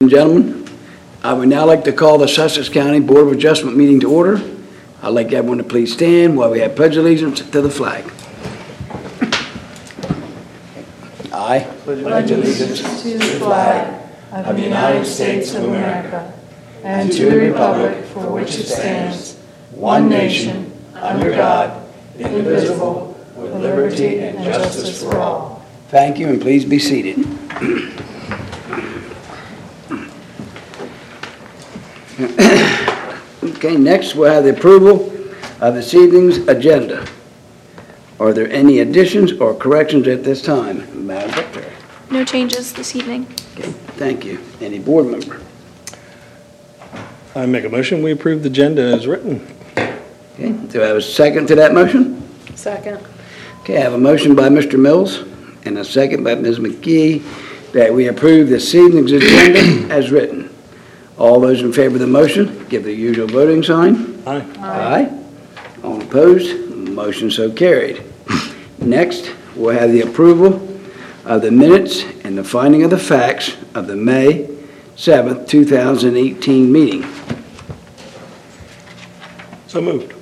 and gentlemen, I would now like to call the Sussex County Board of Adjustment meeting to order. I'd like everyone to please stand while we have pledge allegiance to the flag. I pledge allegiance to the flag of the United States of America and to the republic for which it stands, one nation, under God, indivisible, with liberty and justice for all. Thank you, and please be seated. Okay, next we'll have the approval of this evening's agenda. Are there any additions or corrections at this time? Madam Secretary. No changes this evening. Okay, thank you. Any board member? I make a motion, we approve the agenda as written. Okay, do I have a second to that motion? Second. Okay, I have a motion by Mr. Mills and a second by Ms. McGee that we approve this evening's agenda as written. All those in favor of the motion, give the usual voting sign. Aye. Aye. All opposed? Motion so carried. Next, we'll have the approval of the minutes and the finding of the facts of the May 7th, 2018 meeting. So moved.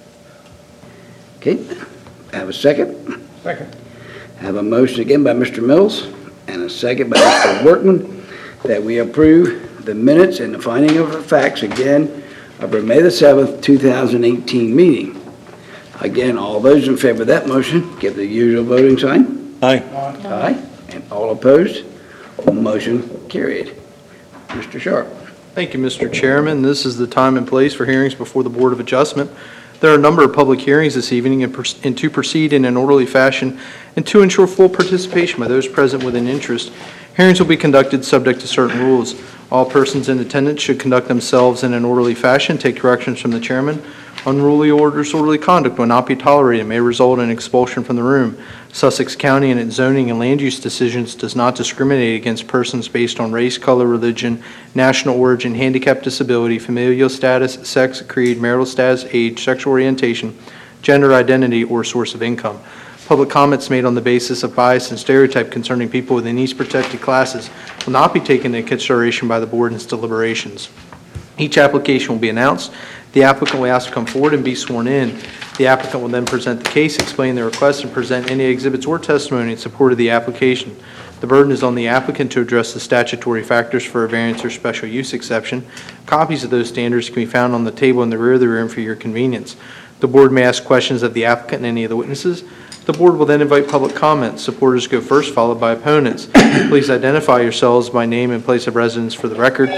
Okay, I have a second. Second. I have a motion again by Mr. Mills and a second by Mr. Workman that we approve the minutes and the finding of the facts again of our May the 7th, 2018 meeting. Again, all those in favor of that motion, give the usual voting sign. Aye. Aye. And all opposed? Motion carried. Mr. Sharp. Thank you, Mr. Chairman. This is the time and place for hearings before the Board of Adjustment. There are a number of public hearings this evening, and to proceed in an orderly fashion and to ensure full participation by those present with an interest, hearings will be conducted subject to certain rules. All persons in attendance should conduct themselves in an orderly fashion, take directions from the chairman. Unruly or disorderly conduct will not be tolerated and may result in expulsion from the room. Sussex County and its zoning and land use decisions does not discriminate against persons based on race, color, religion, national origin, handicap, disability, familial status, sex, creed, marital status, age, sexual orientation, gender identity, or source of income. Public comments made on the basis of bias and stereotype concerning people within these protected classes will not be taken into consideration by the board in its deliberations. Each application will be announced. The applicant will be asked to come forward and be sworn in. The applicant will then present the case, explain the request, and present any exhibits or testimony in support of the application. The burden is on the applicant to address the statutory factors for a variance or special use exception. Copies of those standards can be found on the table in the rear of the room for your convenience. The board may ask questions of the applicant and any of the witnesses. The board will then invite public comments. Supporters go first, followed by opponents. Please identify yourselves by name and place of residence for the record.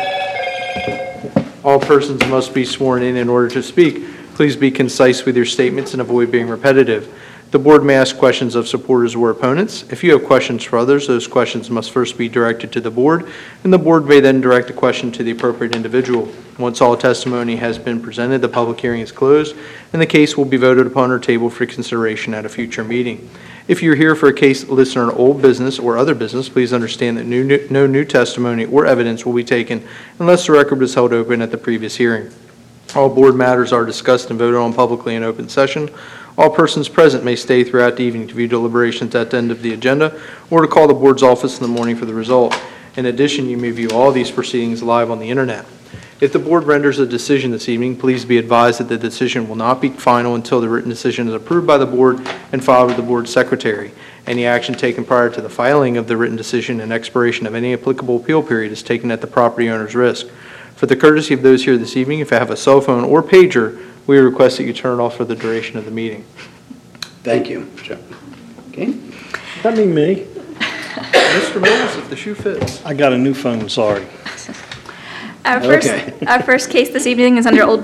All persons must be sworn in order to speak. Please be concise with your statements and avoid being repetitive. The board may ask questions of supporters or opponents. If you have questions for others, those questions must first be directed to the board, and the board may then direct a question to the appropriate individual. Once all testimony has been presented, the public hearing is closed, and the case will be voted upon or tabled for consideration at a future meeting. If you're here for a case listed on old business or other business, please understand that no new testimony or evidence will be taken unless the record was held open at the previous hearing. All board matters are discussed and voted on publicly in open session. All persons present may stay throughout the evening to view deliberations at the end of the agenda or to call the board's office in the morning for the result. In addition, you may view all these proceedings live on the internet. If the board renders a decision this evening, please be advised that the decision will not be final until the written decision is approved by the board and filed with the board secretary. Any action taken prior to the filing of the written decision and expiration of any applicable appeal period is taken at the property owner's risk. For the courtesy of those here this evening, if you have a cell phone or pager, we request that you turn it off for the duration of the meeting. Thank you. Okay. That mean me? Mr. Mills, if the shoe fits. I got a new phone, sorry. Our first case this evening is under old